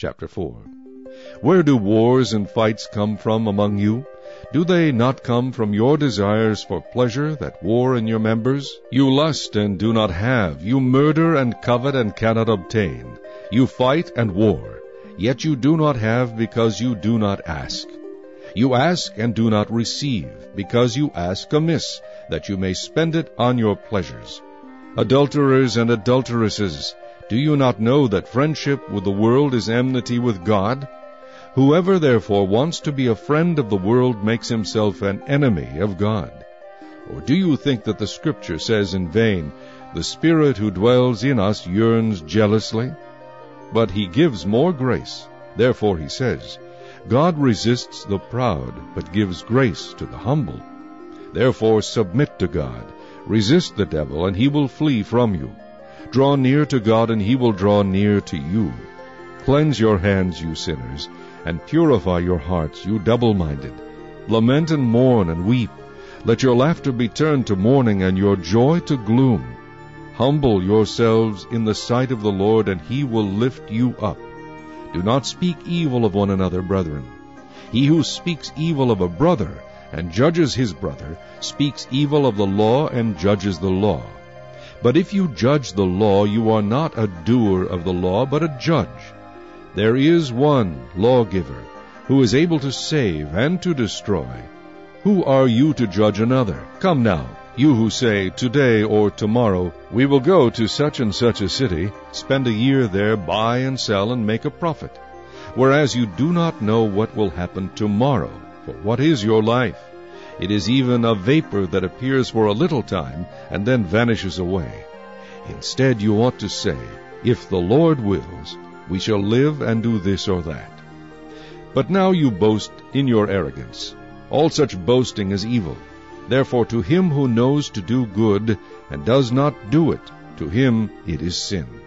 Chapter 4. Where do wars and fights come from among you? Do they not come from your desires for pleasure that war in your members? You lust and do not have. You murder and covet and cannot obtain. You fight and war, yet you do not have because you do not ask. You ask and do not receive, because you ask amiss, that you may spend it on your pleasures. Adulterers and adulteresses, do you not know that friendship with the world is enmity with God? Whoever therefore wants to be a friend of the world makes himself an enemy of God. Or do you think that the Scripture says in vain, "The Spirit who dwells in us yearns jealously"? But he gives more grace. Therefore he says, God resists the proud, but gives grace to the humble. Therefore submit to God. Resist the devil, and he will flee from you. Draw near to God, and he will draw near to you. Cleanse your hands, you sinners, and purify your hearts, you double-minded. Lament and mourn and weep. Let your laughter be turned to mourning, and your joy to gloom. Humble yourselves in the sight of the Lord, and he will lift you up. Do not speak evil of one another, brethren. He who speaks evil of a brother and judges his brother speaks evil of the law and judges the law. But if you judge the law, you are not a doer of the law, but a judge. There is one lawgiver, who is able to save and to destroy. Who are you to judge another? Come now, you who say, today or tomorrow, we will go to such and such a city, spend a year there, buy and sell, and make a profit. Whereas you do not know what will happen tomorrow. For what is your life? It is even a vapor that appears for a little time, and then vanishes away. Instead you ought to say, if the Lord wills, we shall live and do this or that. But now you boast in your arrogance. All such boasting is evil. Therefore to him who knows to do good and does not do it, to him it is sin.